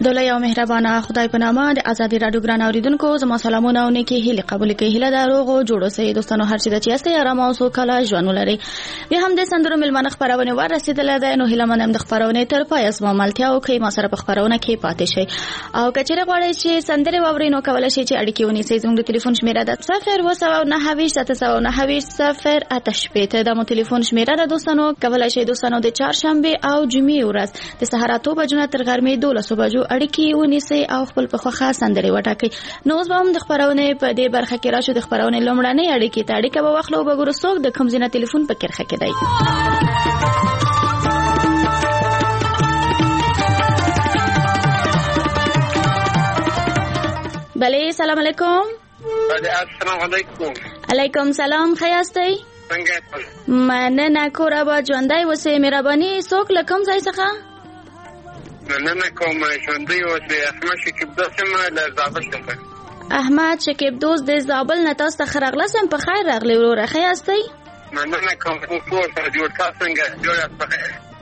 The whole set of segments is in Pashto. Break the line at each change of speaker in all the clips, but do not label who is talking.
عبدالله او مهربانه خدای په نامه د ازادي رادیو ګران اوریدونکو زما سلامونه او نیکی هیله قبول کړئ. هیله دروغو جوړو سي دوستانو هر څه د چیسته آرام او سوکاله ژوند ولري. بیا هم د سندرو ملمنه خبرونه ور رسیدله ده. نو هیله منم د خبرونه تر پای اسما ملتیا او کې ما سره په خبرونه کې پاتې شي او کچره غواړئ چې سندره واورئ نو کولای شئ چې اړیکې ونیسئ. زموږ د ټلیفون شمیره ده 0298790 د مو ټلیفون شمیره ده دوستانو. کولای شئ دوستانو د چهارشنبه او جمعې ورځ د سهار 8 بجو تر غرمې 12 بجو اړیکې ونیسئ او خپل په خوخه سندره وټاکئ. نو اوس به هم د خبرونه په دې برخه کې راشو. د خبرونه لومړنۍ اړیکې ته اړیکه به واخلو به ګورو څوک د کوم ځای ټلیفون په کرخه کې دی. بله سلام علیکم.
السلام علیکم.
علیکم سلام. خیاستئ؟
څنګه؟
مننه. کور آباد ژوندی اوسئ. مهرباني څوک له کوم ځای څخه؟
مننه کوم ژوندی اوسئ. احمد شکیب دوست له زابل څخه.
احمد شکیب دوست د زابل نه تاسو ته راغلم. په خیر راغلی وروره. خیاستئ؟
مننه کوم کور سره جوړ تاسو څنګه جوړ تاسو؟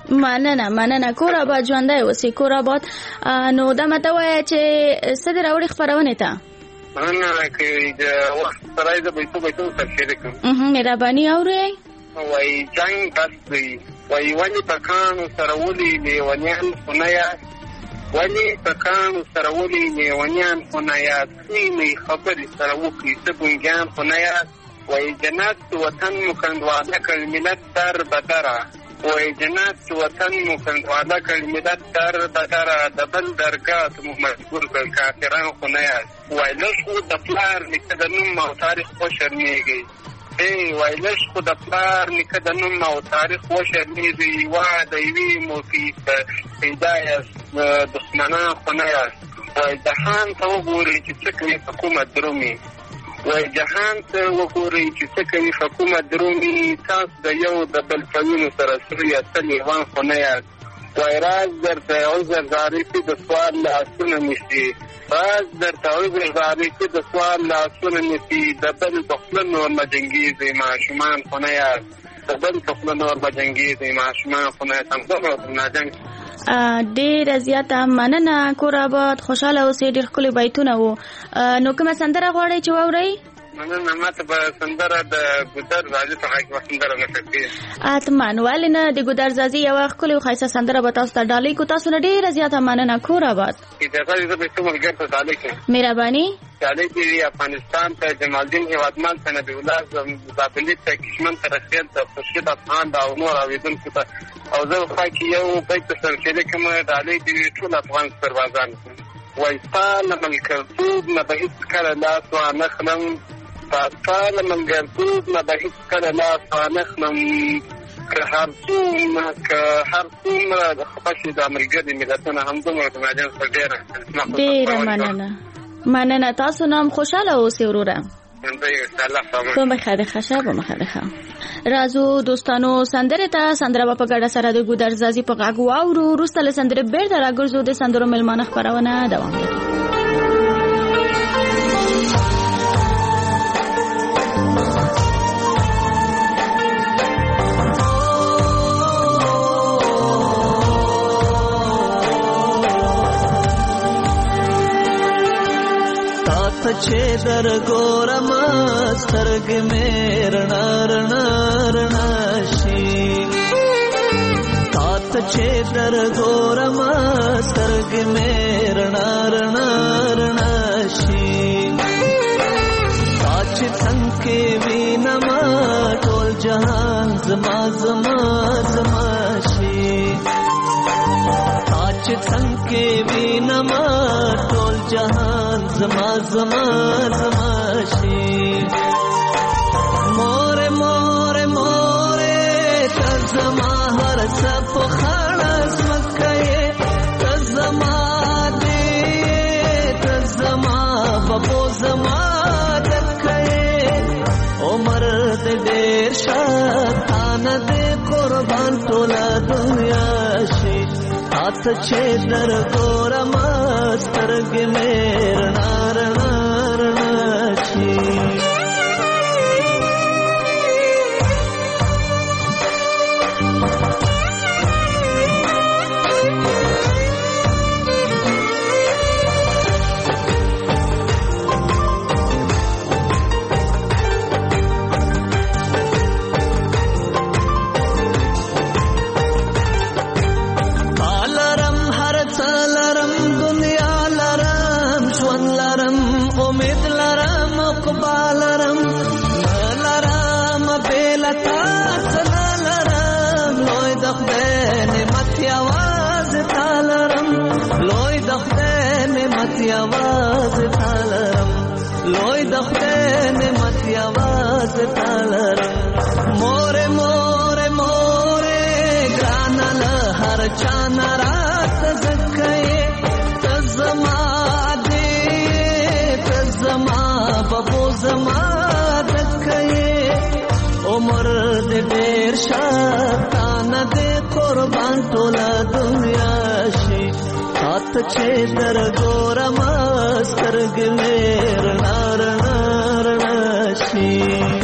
مننه. کور آباد ژوندی اوسئ. کور آباد. نو دا مته وایي چې څه د راوړي خبرونه ته؟
مننه کې د وخت سره د بیتو سره شریکم.
مهرباني اورئ.
وای جنگ بس دی. وای ونی پکانو سره ولي لیونیان خنیا. ونی پکانو سره ولي لیونیان خنیا. سینې خبرې سره وکړي سبونګان خنیا. وای جنت وطن مکندواله کړ ملت در بدره. وای جنت وطن مکندواله کړ ملت در بدره. د بل درګه مو مجبور کړ کافرانو خنیا. وای لښو د پلار لیکه د نوم او تاریخ خو شرمېږي. وایلش خو د پلار نیکه د نوم او تاریخ وشرمېږي. وا د یوې موقعې په پیدایاست دښمنان خو نه یاست. وای جهان ته وګورئ چې څه کوي په کومه درومي. وای جهان ته وګورئ چې څه کوي په کومه درومي. تاسو د یو د بل په وینو سره سوري اته لیوان خو نه یاست. وای راز درته عذر ظریفي د سوال لاسونه نیسي. راز درته عذر ظریفي د سوال لاسونه نیسي. د بل په خوله نور نه جنګېږي ماشومان خو نه یاست. د بل په خوله نور به جنګېږي ماشومان خو نه یاست. همدغه ناجنګ
ډېره زیاته مننه. کور آباد خوشحاله اوسئ. ډېر ښکلي بیتونه وو. نو کومه سندره غواړئ چې واورئ؟
مننه. ماته به سندره د ګودر زازي څخه کومه سندره نه کوي.
اتمن ولې نه د ګودر زازي یو ښکلې او ښایسته سندره به تاسو ته ډالۍ کو. تاسو نه ډېره زیاته مننه. کور آباد.
اجازه دې به څومره ګټه ډالۍ کړم.
مهرباني.
ډالۍ دې افغانستان ته جمال الدین هیوادمل ته نبی الله زابلي ته کشمن ته رخیل ته خورشید افغان دا او نور اوریدونکو ته او زه خو کې یو بیت سره چې کوم ډالۍ دې ټول افغان سربازان وای سال ملکرتوب نه به هیڅ کله لاس وانخلم. سال ملکرتوب نه به هیڅ کله لاس وانخلم. که هر څومره د خپشي د ملګري ملتونه همدومره د ماجن سره
ډېره مننه. تاسو نام خوشحاله اوسئ وروره. کوم بخیر خشه به مخه رازو دوستانو سندره ته سندره په ګډه سره د ګودر زازي په غږ واورو. وروسته له سندرې بیرته راګرځو. د سندرو ملمانه خبرونه دوام لري.
چې در ګورم سترګ مې رڼا شي. تا چې در ګورم سترګ مې رڼا شي. تا چې څنګه کې وینم ټول جهان زما شي. تا چې څنګه کې وینم ټول جهان زما شي. مور تزما هر څه په خړس مکه. تزما بابو زما دکه. عمر دې ډېر شاتانه دې قربان ټوله دنیا شي. تا چې در ګورم سترګې مې رڼا شي. تالرم لوی د خدای نعمت یواز تالرم مور مور مور ګران له هر چا نارات زکه تزما دې تزما بابو زما دکه عمر دې ډېر شاتان دې قربان ټول دنیا شي هات چې در ګورم سترګ مې رڼا شي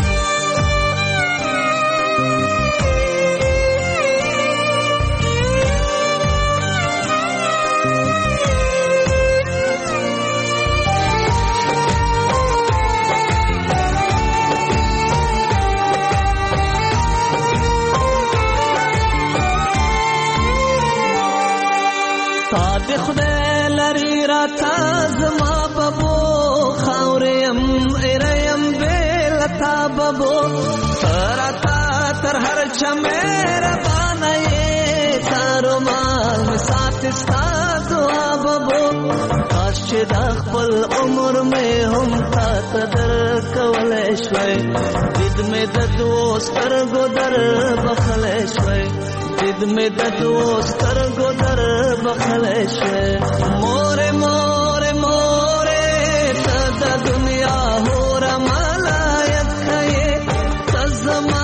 خدای لري را تازما بابو خاورم ارم بل تا بابو راتا تر هر چمر باندې تارو مال سات ساتو بابو کاش چې د خپل عمر مې هم تا قدر کولای شوي دید مې د دوستر ګدر بخلای شوي دید میں د دوستر ګدر بخلای شوي مور مور مور ته د دنیا هور ملایک کړي تزما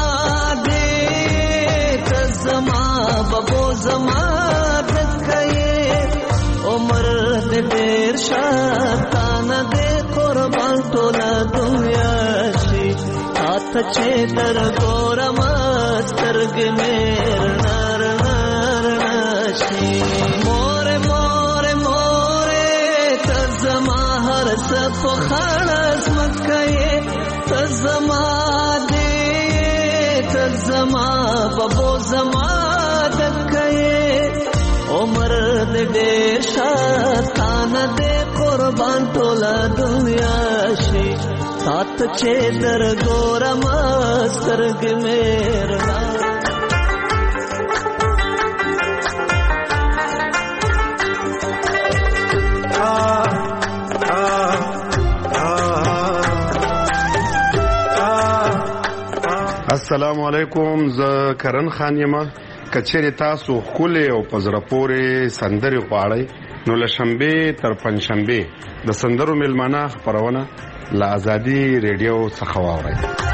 دې تزما بابو زما دکې عمر دې ډېر شاتان دې قربان ټول دنیا شي هات چې در ګورم سترګ مې مور مور مور تزما هر صف خلاص مکه تزما دې تزما بابو زما دکه عمر دې ډېر شاتان دې قربان ټول دنیا شي سات چې در ګورم سترګ مې رڼا
السلام علیکم زه کرن خان یم کچېرې تاسو ښکلې او په زړه پورې سندرې غواړئ نو له شنبې تر پنجشنبې د سندرو میلمانه خپرونه له ازادي ریډیو څخه واورئ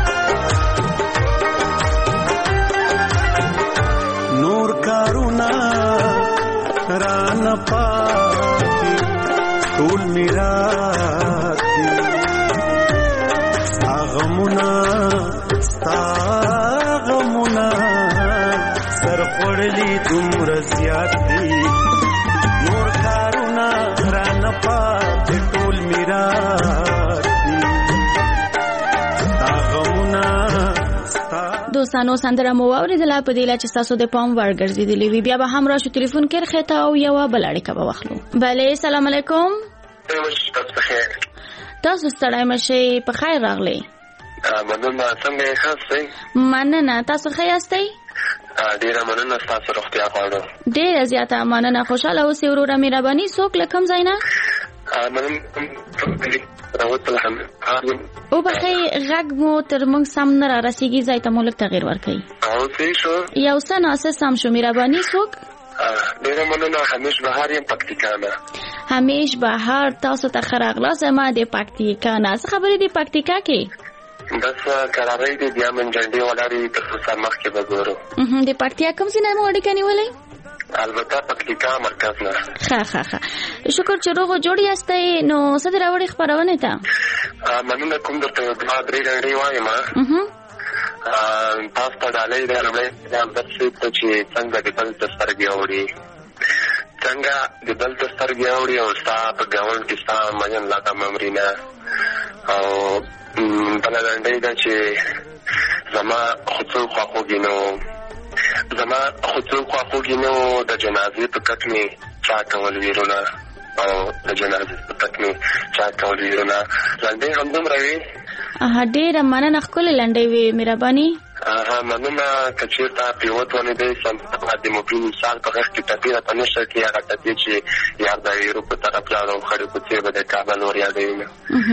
نور کارونا رانه پاتې ټول میراثي ساغمونه غمونه سر خوړلي دومره زیات دي نور کارونه رانه پاتې ټول میراث دي غمونه
دوستانو سندره مو واورېدله په دې لا چې تاسو د پام وړ ګرځېدلې وي بیا به هم راشو ټلیفون کې خېته او یوه بل اړیکه به واخلو بله سلام علیکم تاسو ستړی مشئ په خیر راغلی
مننه څنګه یې خاصئ
مننه تاسو ښه یاستئ
ډېره مننه ستاسو روغتیا غواړو
ډېره زیاته مننه خوشحاله اوسئ وروره مهرباني څوک له کوم ځای نه وبخئ غږ مو تر موږ سم نه رارسېږي ځای ته مو لږ تغییر ورکوئ یو څه ناڅه سم شو مهرباني څوک
ډېره مننه همیش بهار یم پکتیکا نه
همیش بهار تاسو ته ښه راغلاست ما د پکتیکا نه څه خبرې دي پکتیکا کې
بس قرارې دي بیا من جنډې ولاړې تر څو مخکې به ګورو
د پکتیا کوم ځای نه مو اړیکه نیولې
البته پکتیکا مرکز نه
ښه شکر چې روغ جوړ یاستئ نو څه دې راوړې خپرونې ته
مننه کوم درته دوه درې ډنډې وایم تاسو ته ډالۍ دی لومړی درسې ته چې څنګه د بل ته سترګې اوړي څنګه د بل ته سترګې اوړي او ستا په ګاونډ کې ستا مین لا ته ممرینه او بله ډنډۍ ده چې زما خصوص خواخوږي نو د جنازې په کټ مې چا کول ویرونه او د جنازې په کټ مې چا کول ویرونه لنډۍ همدومره وي
ډېره مننه ښکلې لنډۍ وي مهرباني
مننه که چېرته پیوت ولېدی سندره د مبین وصال په غږ کې ټپې راته نشته کې هغه ټپې چې یار د یورپ په طرف لاړم خړې په څېر به د کابل ور یادوي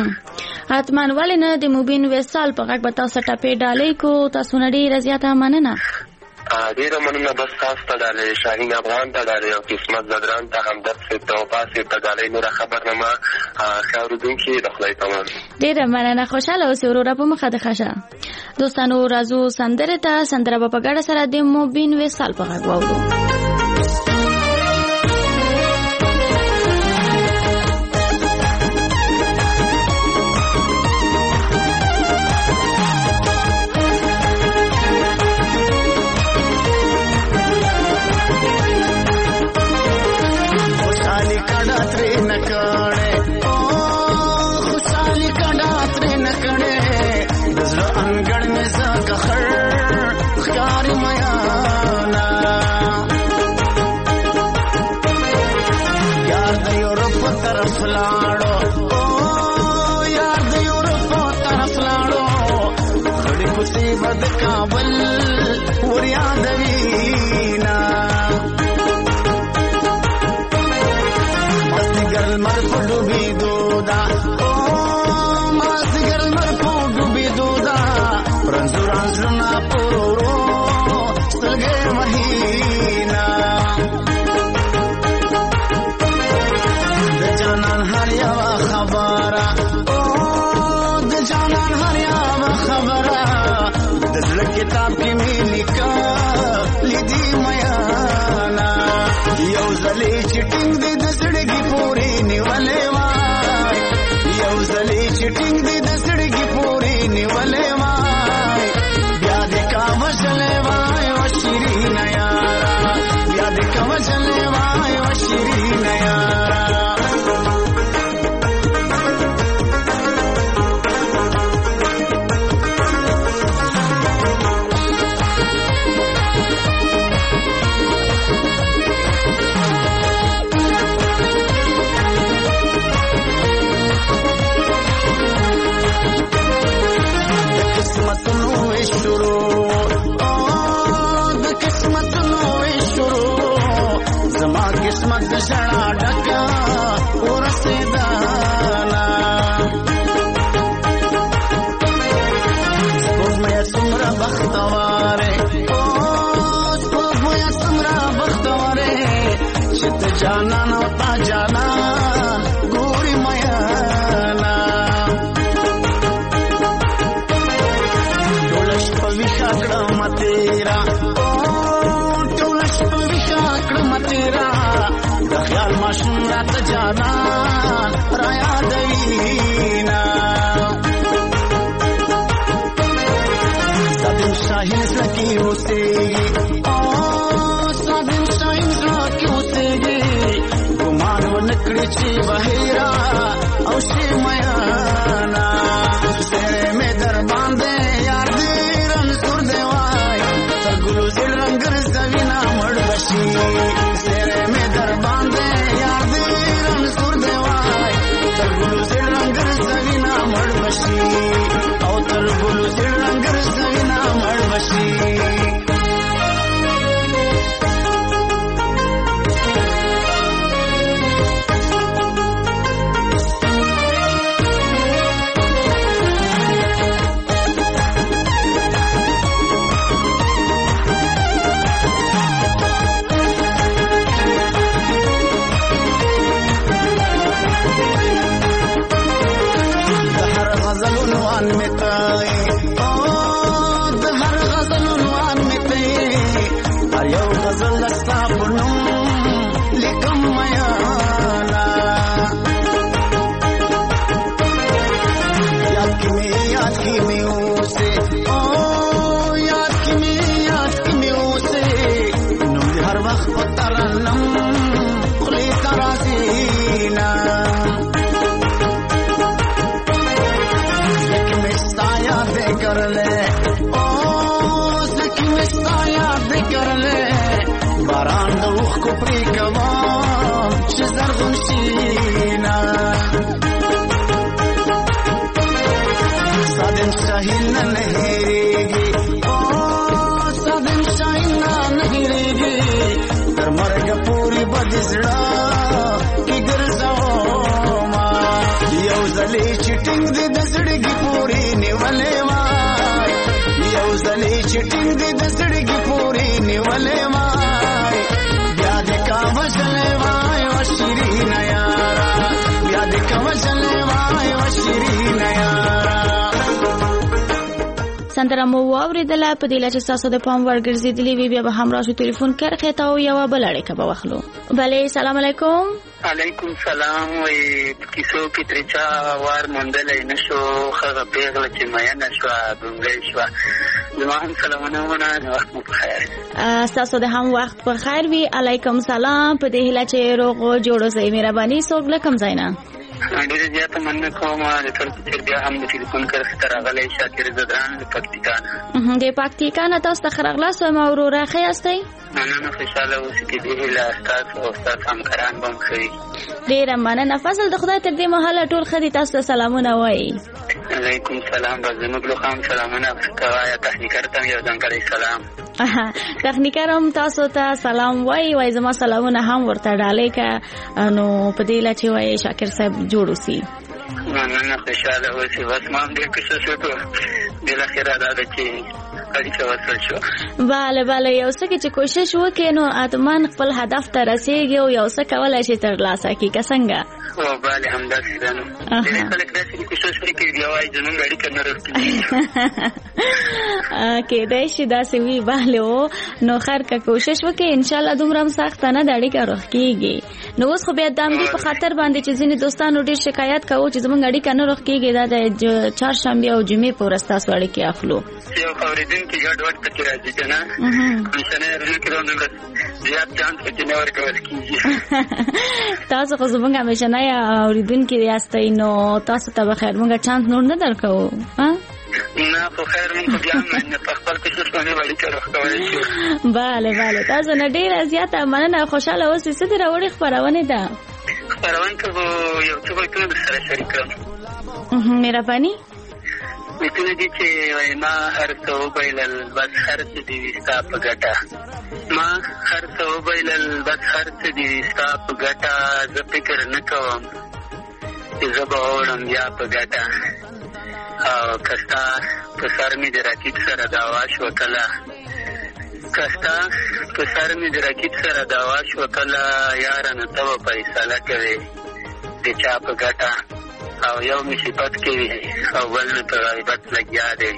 حتما ولې نه د مبین وصال په غږ به تاسو ټپې ډالۍ کو تاسو نه ډېره زیاته مننه
ډېره مننه بس تاسو ته ډالۍ شاهین افغان ته ډالۍ او قسمت زدران ته همدرد صاحب ته وفا صاحب ته ډالۍ نوره خبرنامه ښه اورېدونکي د خدای پامان
ډېره مننه خوشحاله اوسئ وروره په مخه د ښه شه دوستانو راځو سندرې ته سندره به په ګډه سره د مبین وصال په غږ واورو
Sahil na lehreegi
ټینګ دې د زړګي پورې نیولې ما بیا دې کا وژلې وای او شیرین یارا بیا دې کا وژلې وای او شیرین یارا.
سندره مو واوریدله په دې لچ تاسو د پام ورګرځېدلې وی بیا به همراه شو ټلیفون کرخه تا او یو بل اړیکه به واخلو. بله سلام علیکم.
علیکم سلام. وی کیسو کې ترچا وار مندلې نشو خغه پیغله چې مې نشو دونګې شو زما هم سلامونه ونه وخت مو بخیر.
تاسو د هم وخت په خیر وی. علیکم سلام. په دې هله چې روغ جوړو سي مهرباني سوګ لکم زینا
ډیره زیاته مننه کوم د ټول چې بیا هم د ټلیفون کرخه ترغلې شاکر زدران د پکتیکان
د پکتیکان تاسو ته خرغلا سو ما وروره خیاستئ.
مننه خوشاله اوسئ چې دې له تاسو او تاسو همکاران بم خوري.
ډیره مننه. فضل د خدای تر دې مهاله ټول خدي تاسو ته سلامونه وایي.
علیکم سلام. زموږ له خام سلامونه کوي. تخنیکر ته یو ځانګړی سلام.
تخنیکر هم تاسو ته سلام وایي. وای زما سلامونه هم ورته ډالې کا نو په دې لچ وایي شاکر صاحب جوړو سي.
مننه خوشاله اوسئ. بس ما هم ډېر کوشش وکړ بالاخره دا ده چې اړیکه وصل شو.
بله بله یو څه چې کوشش وکړي نو اتمن خپل هدف ته رسیږي او یو څه کولای شي ترلاسه کړي که څنګه.
او بله همداسې ده نو ډېر خلک داسې کوشش وکړي بیا وایي زموږ اړیکه نه رسېږي.
کېدای شي داسې وي. بله نو خیر که کوشش وکړي انشاءالله دومره هم سخته نه ده اړیکه روغ کېږي. نو اوس خو بیا د همدې په خاطر باندې چې ځینې دوستانو ډېر شکایت کوو چې زموږ اړیکه نه روغ کېږي دا د چهارشنبې او جمعې په ورځ تاسو اړیکې اخلو.
یو اورېدونکي ګډوډ پکې راځي که نه کمیشنرونه کې دومره زیات چانس پکې نه ورکول کېږي.
تاسو خو زموږ همیشنی اورېدونکي یاستئ نو تاسو ته به خیر موږ چانس نور نه درکوو.
نه خو خیر موږ بیا هم په خپل کوشش باندې اړیکه روغ کولی شو.
بله بله تاسو نه ډېره زیاته مننه. خوشحاله اوسئ. څه دې راوړې خپرونې ده؟
خپرونې ته به یو څه بیتونه درسره شریک کړم.
مهرباني.
بیتونه دي چې وایي ما هر څه وبایلل بس هر څه دې وي ستا په ګټه. ما هر څه وبایلل بس هر څه دې وي ستا په ګټه. زه فکر نه کوم چې زه به وړم بیا په ګټه. او که ستا په سر مې د رقیب سره دعوا شوه کله که ستا په سر مې د رقیب سره دعوا شوه کله یاره نو ته به فیصله کوې د چا په ګټه. او یو مې صفت کوي او بل مې په غیبت لګیا دی.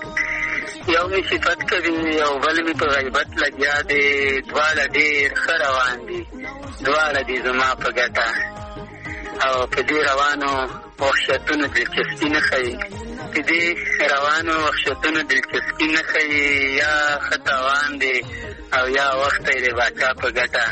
یو مې صفت کوي او بل مې په غیبت لګیا دی. دواړه ډېر ښه روان دي دواړه دي زما په ګټه. او په دې روانو وحشتونو دلچسپي نه ښیي په دې روانو وحشتونو دلچسپي نه ښیي. یا ښه تاوان دی او یا وخت یې د باچا په ګټه.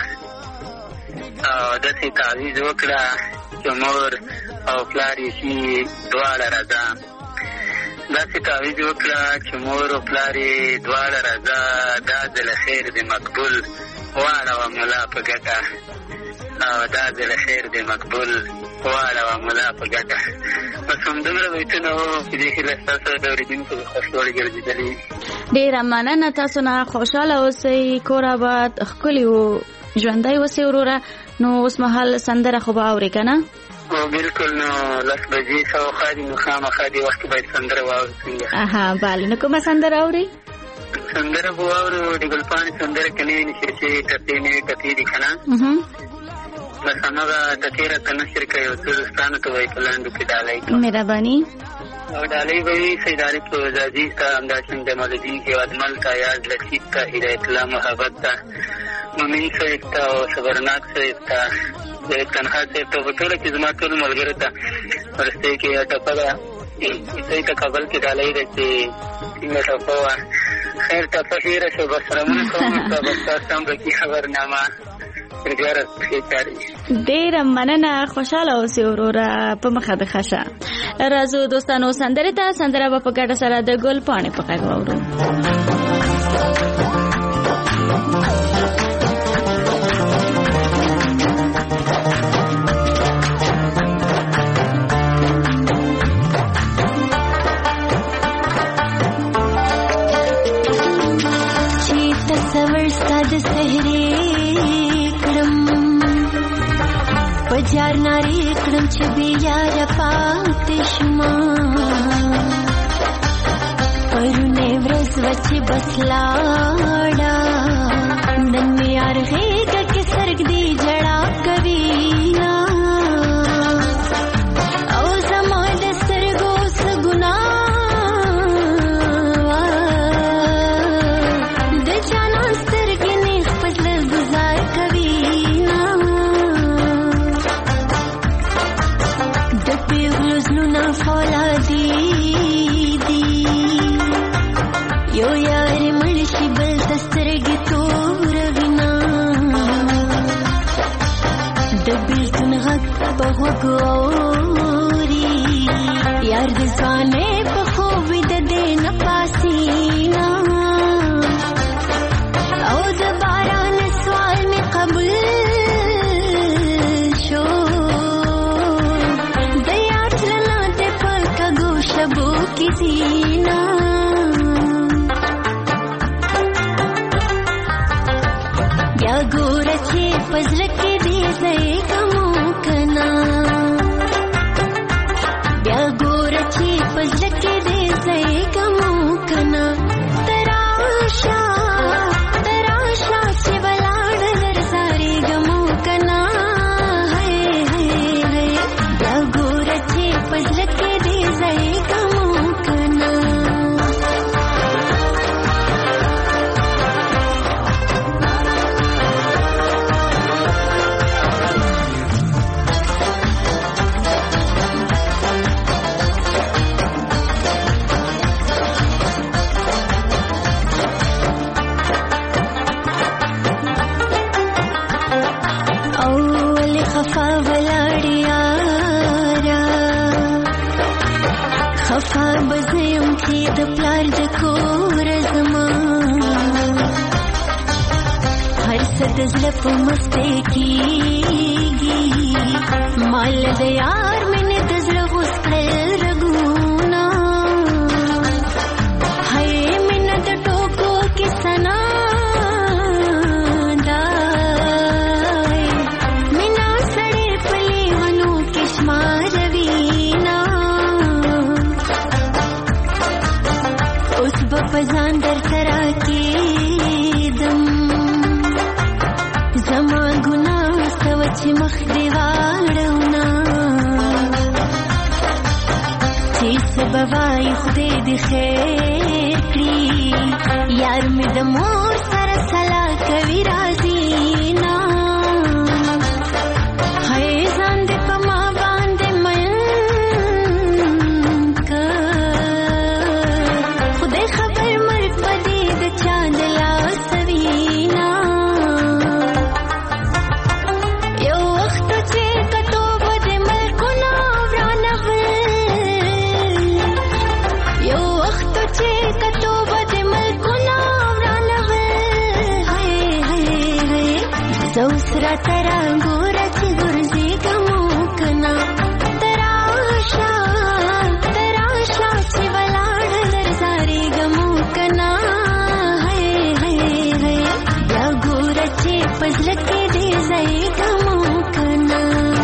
او داسې تعویض وکړه چې مور او پلار یې شي دواړه رضا. داسې تعویض وکړه چې مور او پلار یې دواړه رضا. دا ځل خیر دې مقبول واړوه ملا په ګټه. او دا ځل خیر دې مقبول واړوه ملا په ګټه. بس همدومره بیتونه وو چې دې هیله ستاسو د اورېدونکو د خوښوړ ګرځېدلي.
ډېره مننه. تاسو نه خوشحاله اوسئ. کور آباد ښکلي و ژوندی اوسئ وروره. نو اوس مهال سندره خو به اورې که نه؟
بالکل. نو 10 بجې شاوخوا دي نو خامخا دې وخت کې باید سندره واورو. څنګه؟
بله. نو کومه سندره اورئ؟
سندره به واورو د ګلپاڼې سندره که نوې نشر شوې ټپې نوې ټپې دي که نه بس همغه ټپې راته نشر کوي او څه دوستانو ته به یې په لاندو کې ډالۍ کړم.
مهرباني.
او ډالۍ به وي سید عارف عزیز ته همداشان جمالالدین هیوادمل ته یاد لطیف ته هدایت الله محبت ته مومن صاحب ته او صبرناک صاحب ته زید تنها صاحب ته په ټوله کې زما ټول ملګرو ته وروستۍ کې یوه ټپه ده دوی ته کابل کې ډالۍ ده چې څنګه ټپه وه. خیر ټپه هېره شوه بس رمونه کوم بس تاسو هم بکي خبرنامه
ډېره مننه. خوشحاله اوسئ وروره په مخه د ښه شه. راځو دوستانو سندرې ته. سندره به په ګډه سره د ګل پاڼې په غږ واورو.
چې تصور ستا د سحرې پجار ناری کړم چې بیا پاتې شما پرونه ورځ وچې بس لاړه نن مې یار غېږه کې سرګ دی جړا کوي او زما د سترګو څه ګناه د جانان سترګې نیغ په زړه ګزار کوي د پیغلو زړونه فولادي دي یو یار مړ شي بل ته سترګې توروينه د بېلتون غږ په غوږ اوري یار د ځوانۍ په خوب ویده دی نه پاسینه او د باران سوال مې قبول شو د یار تلنا دې په کږو شبو کې زینه بیا ګوره چې په زړه کې دې ځای کمو کنا بیا ګوره چې په زړه کې دې ځای کمو کنا تراشه چې ولاړ درځاري ګمو کنا هی هی هی بیا ګوره چې په زړه کې دې ځای کمو کنا خفا بزیم چې د پلار د کور زما هر څه د زړه په مستی کېږي مال د یار مینې د زړه غوڅ کړل رګونه هی مینه د ټوکو کې ثنا دی مینه سړې په لیونو کې شماروي پزان در ترا کېدم زما ګناه سوه چې مخ دې واړونه چې څه به وایي خدای دې خیر کړي یار مې د مور سره سلا کوي راځي نه هی ځان دې په ما باندې مین زوسرا ترا ګوره چې ګرځي ګمو کنا تراشه چې ولاړ درځاري ګمو کنا هی هی هی بیا ګوره چې په زړه کې دې ځای ګمو کنا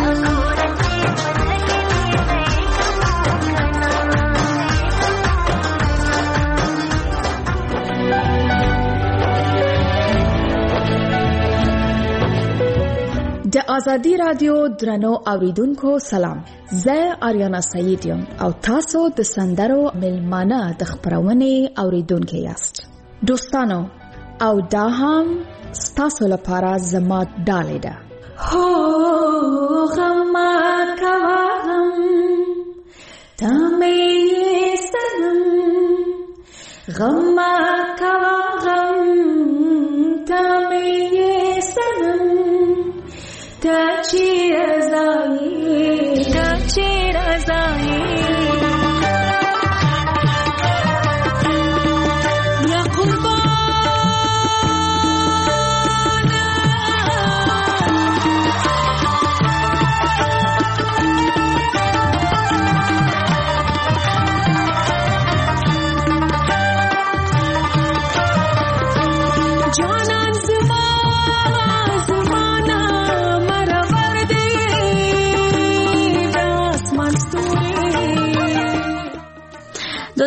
د ازادي رادیو درنو اوریدونکو سلام زه آریانا سعید یم او تاسو د سندرو ملمانه د خبرونې اوریدونکو یاست دوستانو او دا هم ستاسو لپاره زما ډالۍ ده هو غما کوم تمه سنم غما کوم تمه سنم تاچی رضایی یا قربان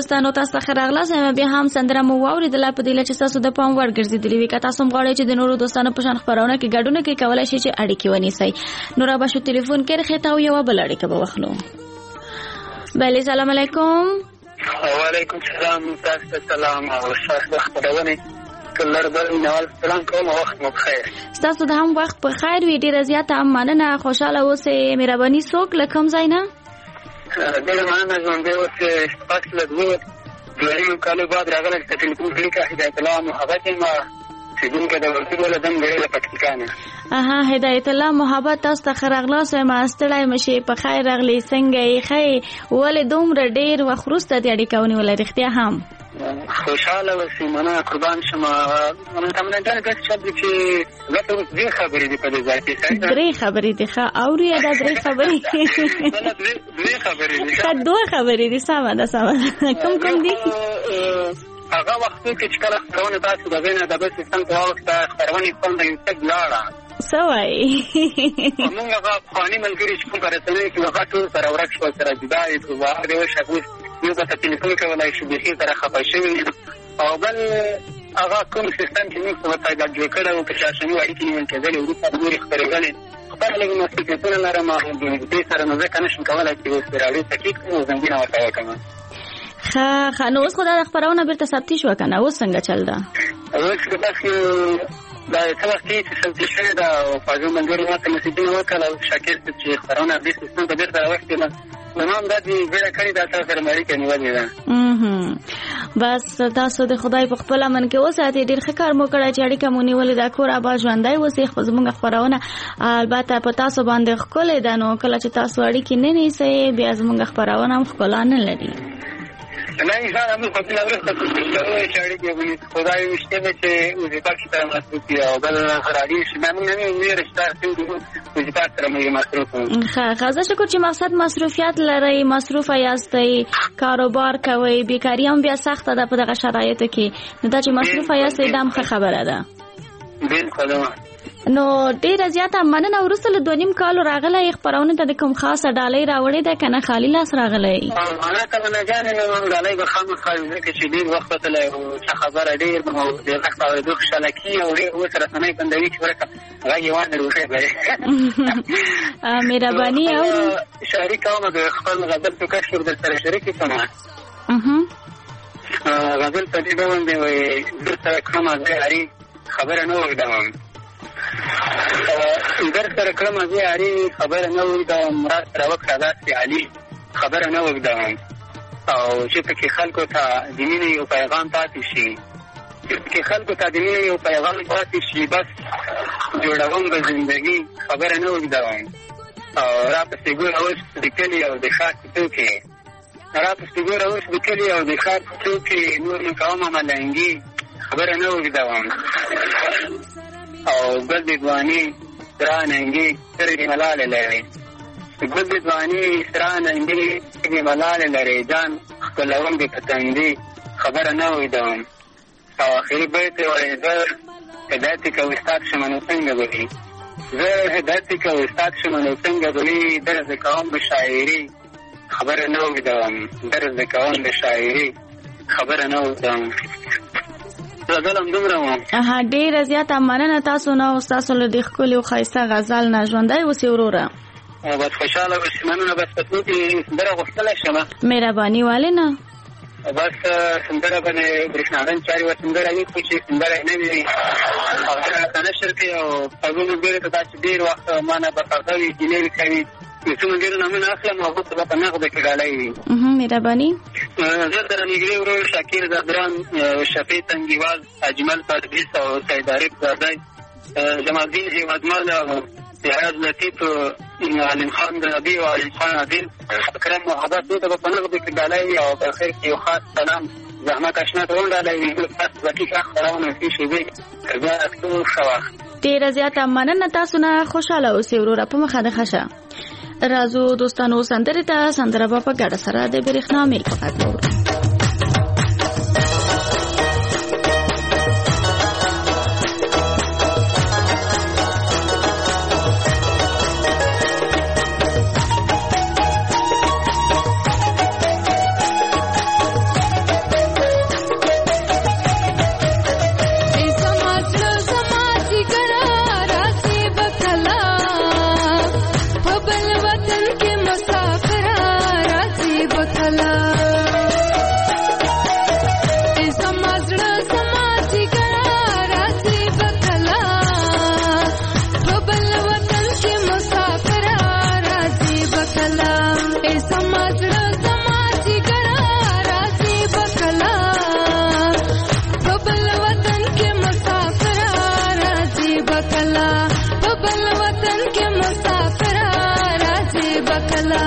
دوستانو تاسو ته راغلاست بیا هم سندره مو واوریدله په دې لچ تاسو د پام ور ګرځیدلی وي که تاسو غواړئ چې د نورو دوستانو په شان خبرونه کې ګډون کې کولای شئ چې اړیکې ونیسئ نور به شو ټلیفون کې رخته او یو بل اړیکه به واخلو. بله سلام علیکم.
وعلیکم السلام. تاسو ته سلام او تاسو خبرونه کلر بل نوال سلام کوم وخت مو بخیر.
تاسو د هم وخت په خیر وي. ډیره زیاته مننه. خوشاله اوسئ. مهرباني څوک لکم زینا
دغه معنا ژوند دی اوس فصل دویم کال بعد راغله چې ټلیفون کلیکه هدایت الله محبت ما سیدون کې د ورته ولدم غړي پټکانه
هدایت الله محبت تاسو ته خراغلاس ما استړای مشي په خیر راغلی څنګه یې خې ولې دومره ډیر وخروسته دی اړیکه ونیول رښتیا هم
خوشاله وسیمانه قربان شما من تمنه ده چې لکه دې خبرې دې په دې ځای کې
درې خبرې دي ښه اوري دا درې خبرې
درې خبرې دي
ښه دوه خبرې دي سمه ده کوم دي
هغه وخت کې کله خبرونه تاسو د غینه د بل سیستم په وخت خبرونه کوم د یوټیوب لاړه
سوای
موږ هغه قانوني ملګری چې کوم کارته کې هغه ټول سره ورکشو سره جدای په واه دی شګوس یو په ټلیفون کې ولای شو به سره خپه شوی او بل هغه کوم سیستم چې موږ په تای د جوړ کړو په شاشنی وایي کې موږ کېدل او په نور خبرګلې خپل له مسؤلیتونو لاره ما دې سره نه ځکه نشم کولای چې وسرالي تکلیف کوم زنګینه ورته وکړم.
خا نو اوس خدای خبرونه بیرته ثبت شو کنه اوس څنګه چل دا
اوس که تاسو دا څه وخت چې ثبت شوی دا په ځو منګر ماته مسیدونه وکړه او شاکر چې خبرونه د سیستم په ډیر وخت کې نام د دې ویل کړی دا تاسو سره مری کې نیولې ده
بس تاسو د خدای په خپل من کې اوسه ډیر ښه کار مو کړی چې اړیکه مو نیولې دا کور ابا ژوندای وسې خو زموږ خبرونه البته په تاسو باندې خپل ده نو کله چې تاسو اړیکې نه نیسئ بیا زموږ خبرونه هم خپل نه لري
نه انسان هم په خپل ورته چې اړیکې ونی خدای وشته چې وځي پاتې تر مسؤلیت او بل خرابې شي مې نه رښتا څنګه وځي پاتې تر مې مصروف
خاصه شکر چې مقصد مصروفیت لري مصروف یاستئ کاروبار کوي بیکاری هم بیا سخته ده په دغه شرایطو کې نو دا چې مصروف یاستئ دم خبره ده
بالکل
نو ډیره زیاته مننه ورسره 2.5 کال راغله خبرونه ته کوم خاصه ډالۍ راوړې ده کنه خالی لاس راغلی
انا ته نه جانې نو ډالۍ به خامخا ځکه چې ډیر وخت ته له خبره ډیر مو د خبره د خلکی او ډیر وسره نه بندوي چې ورکه راځي وانه روښه به
مهرباني او
شریک او د خپل غزل په کښور د سره شریک کړم غزل په دې ډول دی وي د سره کومه ځای خبره نه وګدم در سره کلمه زی علی خبر نه وګدم مراد سره وکړه داسې علی خبر نه وګدم او چې پکې خلکو ته د مینې یو پیغام پاتې شي چې خلکو ته د مینې یو پیغام پاتې شي بس جوړوم د زندګي خبر نه وګدم او را پسې ګور اوس د کلي او د ښار څوکې را پسې ګور اوس د کلي او د ښار څوکې نور نه کومه ملنګي خبر نه وګدم او ګل د ځواني دراننګي سترګې ملاله لري ګل د ځواني دراننګي سترګې ملاله لري جان خپلوم د پتنګي خبره نه وېدم او اخري بیت وایي زه هدایت کوم استاد شمنو څنګه وي زه هدایت کوم استاد شمنو څنګه وي درس کوم به شاعري خبره نه وېدم درس کوم به شاعري خبره نه وېدم
ډیره زیاته مننه تاسو نه او تاسو له دې ښکلي او ښایسته غزل نه ژوندی اوسئ وروره
بس خوشحاله اوسئ مننه بس په څو کې سندره غوښتلی شمه
مهرباني ولې نه
بس سندره باندې برېښناګن چارې و سندره وي خو چې سندره یې نه وي هغه راته نشر کوي او غږونه ډېرې ته داسې ډېر وخت ما نه به پرده وي ګیلې وي کوي څومره ډېر نومونه اخلم هغو ته به په نغده کې ډالۍ وي
مهرباني
زه سره نږدې ورور شاکر زهران شفیع تنګیواز اجمل پرویز او سید عارف زردی جمالدین هیوادمل سیاز لطیف علم خان ربی او علم خان عادل اکرم محبت دوی ته به په نغده کې ډالۍ وي او په خیر کې یو خاص سلام زحمت اشنا ته هم ډالۍ وي خاص دقیق خبرونه کې شوي دا ټول ښه وخت
ډېره زیاته مننه تاسو نه خوشحاله اوسئ وروره په مخه د ښه راځو دوستانو سندرې ته سندره به په ګډه سره د برېښنا میل په غږ واورو
بکلا په بل وطن کې مسافر راځي بکلا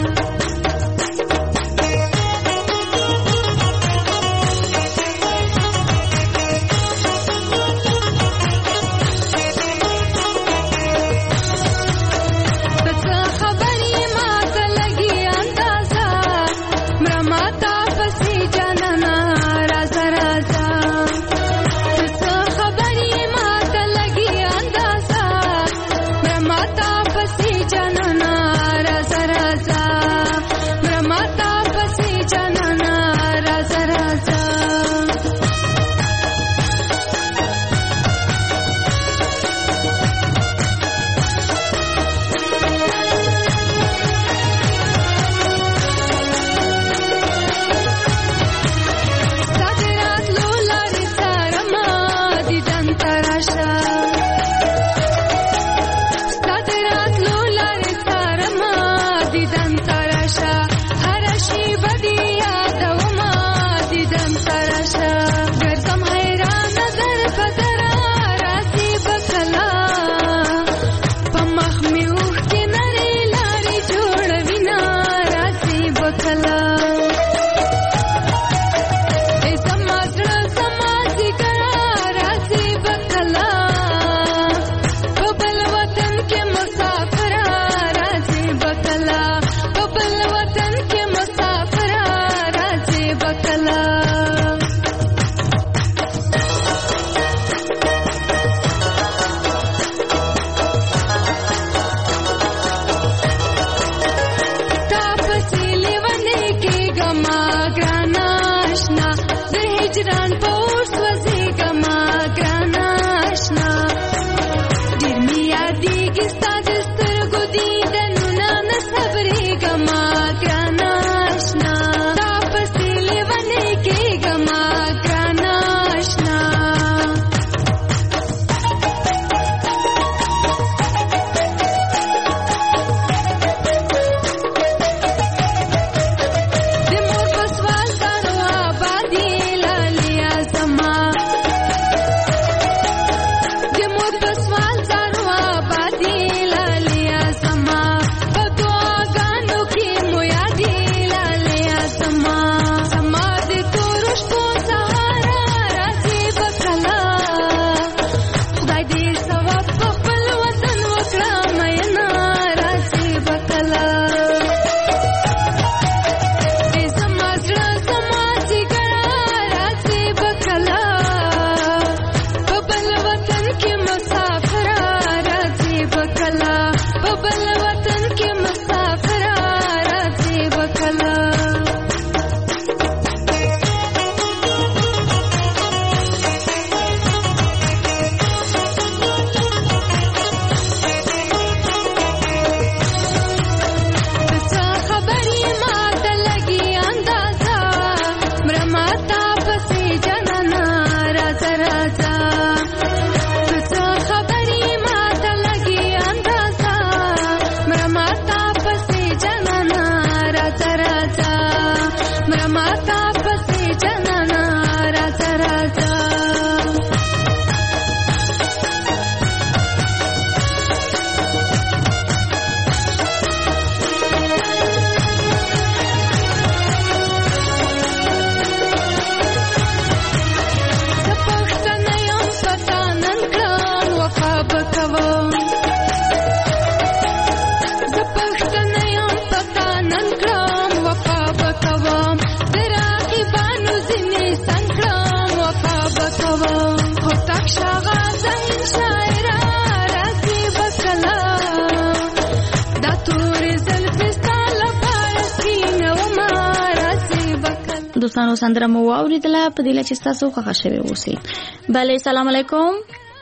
دوستانو سندره مو واوریدله په دې چې تاسو خوښ شوي اوسئ. بله سلام علیکم.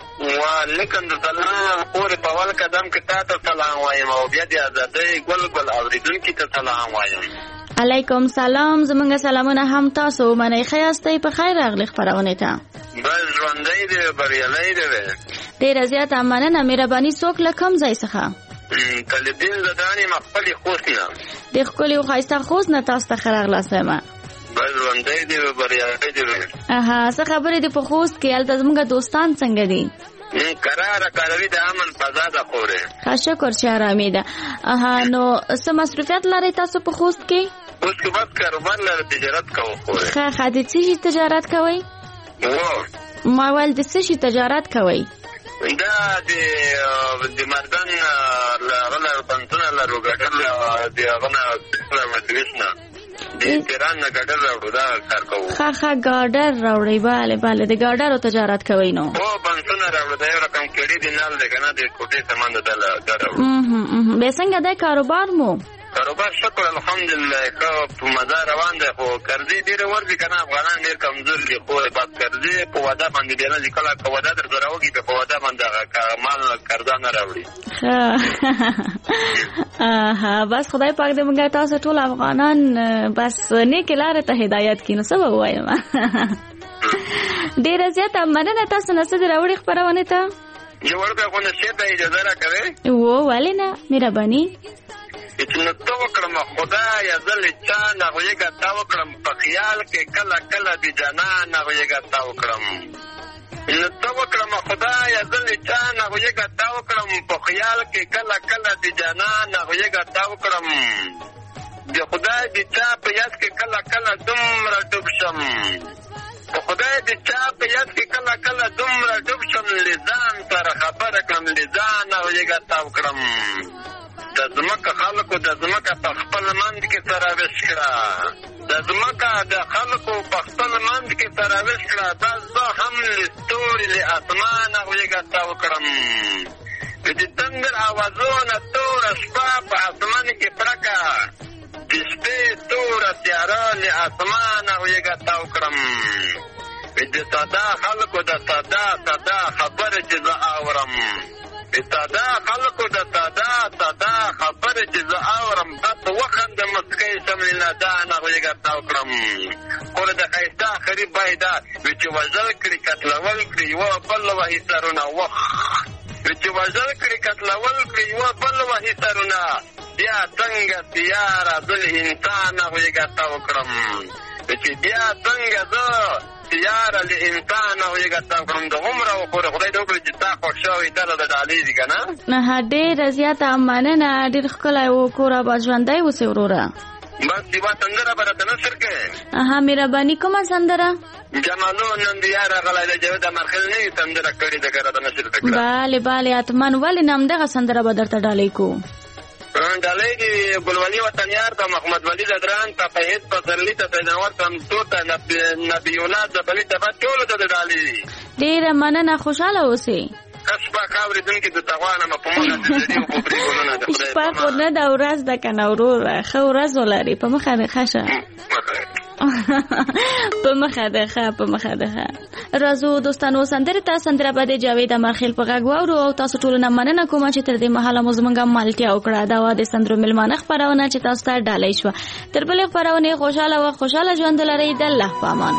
وعلیکم السلام. پورې په اول قدم کې تاسو سلام وایم او بیا د آزادۍ ګل اوریدونکو ته سلام وایم.
علیکم سلام. زمونږ سلامونه هم تاسو منئ. ښه یاستئ؟ په خیر راغلی خپرونې ته.
بس ژوندی دی، بریالی دی.
ډېره زیاته مننه. مهرباني څوک له کوم ځای څخه؟
طالبین زدانې ما خپلې خوست نه.
د ښکلي او ښایسته خوست نه تاسو ته ښه راغلاست یم.
بس ژوندی دی، بریالی دی.
څه خبرې دي په خوست کې؟ هلته زموږ دوستان څنګه دي؟
قرار کاروي د امن فضا د خوره.
ښه شکر چې آرامي ده. نو څه مصروفیت لرئ تاسو په خوست کې؟
اوس که بس کاروبار لره تجارت کوو خوره.
ښه د څه شي تجارت کوئ؟ ما ویل د څه شي تجارت کوئ؟
دا د مردان هغه بنسونه لرو ګټل د هغه نه مجلس نه د تهران نه ګډر راوړو دا کار کوو.
ښه ګاډر راوړئ. بله د ګاډرو تجارت کوئ نو؟
بنسونه راوړو دا یو رقم کړي دي نال دی که نه د کوټې سامان دا راوړو.
بیا څنګه دی کاروبار مو؟
کاروبار شکر الحمدلله ښه په مزه روان دی خو قرضې ډېرې ورځي که نه افغانان ډېر کمزور دي خو بس قرضې په وعده باندې بیا نه دي کله که وعده درته راوکړي بیا په وعده باندې هغه مال قرضه نه راوړي.
بس خدای پاک دې موږ تاسو ټول افغانان بس نیکې لارې ته هدایت کړي. نو څه به ووایم ډېره زیاته مننه تاسو نه څه دې راوړي خپرونې ته.
یو ورته خو نصیحت ته اجازه راکوې؟
ولې نه مهرباني.
چې نو ته وکړم خدایه زه له چا نه غوږه تا وکړم په خیال کې کله کله د جانان نه غوږه تا وکړم. نو ته وکړم خدایه زه له چا نه غوږه تا وکړم په خیال کې کله کله د جانان نه غوږه تا وکړم. د خدای د چا په یاد کې کله کله دومره ډوب شم. د خدای د چا په یاد کې کله کله دومره ډوب شم له ځان سره خبره کړم له ځان نه غوږه تا وکړم. د ځمکه خلکو د ځمکه په خپل منځ کې تراویش کړه. د ځمکه د خلکو په خپل منځ کې تراویش کړه. بس زه هم له ستوري له اسمانه غوږه تا وکړم. د تندر اوازونه توره شپه په اسمان کې پرکه د شپې توره تیاره له اسمانه غوږه تا وکړم. د ساده خلکو د ساده خبرې چې زه اورم. د ساده خلکو د ساده خبرې چې زه اورم بس وخنده مسکی شم له نادانه غوږه تا وکړم. خو د ښایسته آخري بیه دا وي چې وژل کړي قتلول کړي یوه بل وهي سرونه چې وژل کړي قتلول کړي یوه بل وهي سرونه بیا څنګه تیاره زه له انسانه غوږه تا وکړم. چې بیا څنګه زه تیاره له انسانه غوږه تا وکړم. د عمره وخوره خدای دې وکړي چې تا خوښ شوی دله د ډالۍ دي که نه.
ډېره زیاته مننه. ډېر ښکلی و کور اباد ژوندی اوسې وروره.
بس یوه سندره به راته نشر کړې؟
مهرباني کومه سندره؟
جمالو نن د یار راغلی د جاوید امرخیل نوې سندره کړې ده که راته نشر ته کړه؟
بله حتما. ولې نه همدغه سندره به درته ډالۍ کوو.
ډالۍ دې ګلولي وطنیار ته محمد ولي ددران ته فهید پسرلي ته سیدانور تمتو ته نبیولا زبلي ته به ټولو ته د ډالۍ دي. ډېره
مننه. خوشحاله اوسئ.
شپه ښه اورېدونکي د تغوانمه په مخه د زړي او ببري ګلونه د خدای
شپه خو نه ده ورځ ده که نه وروره. ښه ورځ ولري. په مخه دې ښه شه. په مخه ده ښه. راځو دوستانو سندرې ته. سندره به د جاوید امرخیل په غږ واورو او تاسو ټولو نه مننه کومه چې تر دې مهاله مو زموږ ملتیا وکړه. دا وه د سندرو مېلمانه خپرونه چې تاسو ته ډالۍ شوه. تر بلې خپرونې خوشحاله ژوند ولرئ. د الله په امان.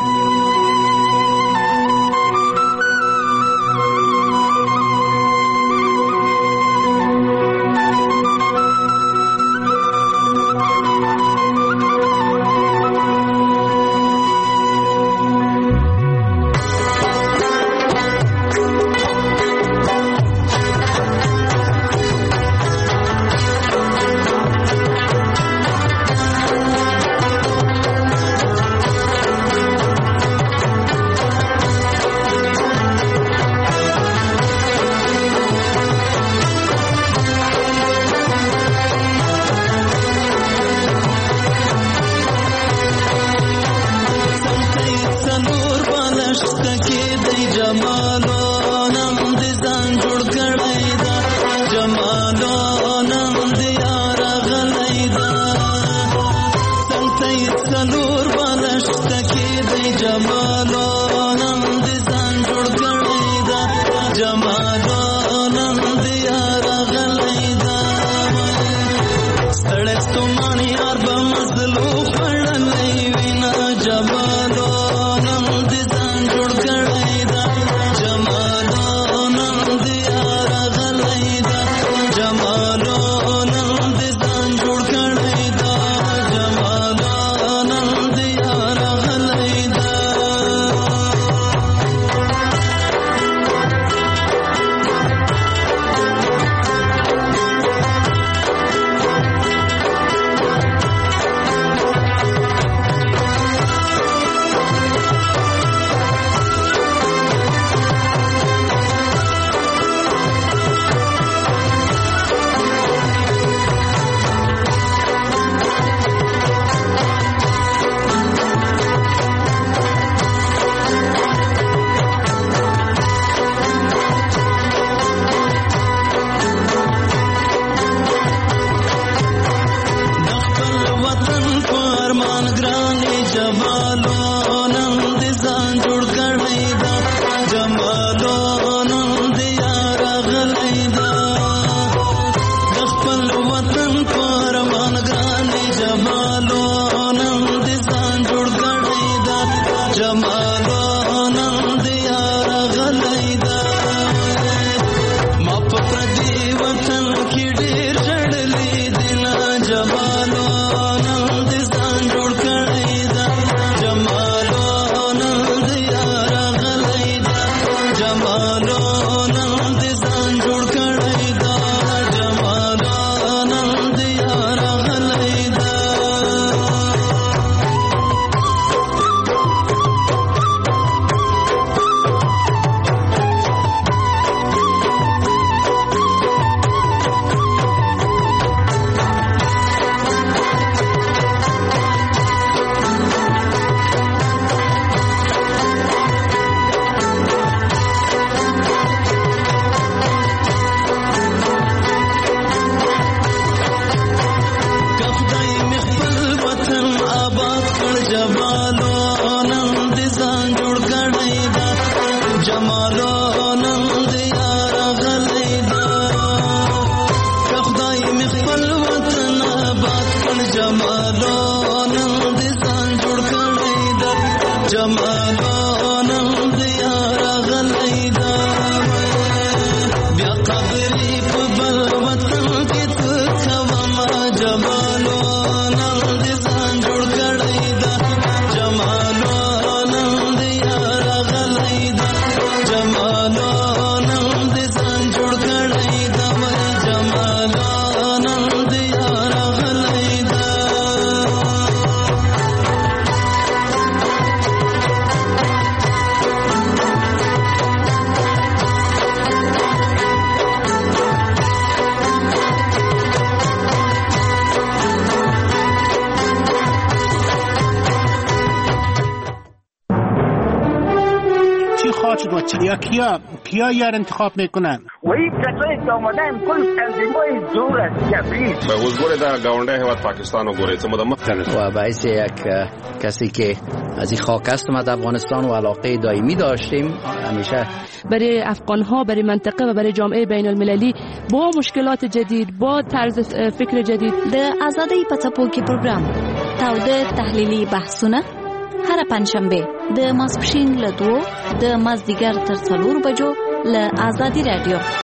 یا کیا یار انتخاب میکنن
و این کسایی که آمدن کل تنظیمای دور از جبری
به حضور در گاونده هیواد پاکستان و گوره
و باعث یک کسی که از این خاک است ما در افغانستان و علاقه دائمی داشتیم همیشه
برای افغان‌ها، برای منطقه و برای جامعه بین المللی با مشکلات جدید، با طرز فکر جدید.
د آزادۍ په څپو کې پروګرام تاوده تحلیلي بحثونه هر پنځشنبه د ماسپښین له 2 د مازدیګر تر 4 بجو له آزادي رادیو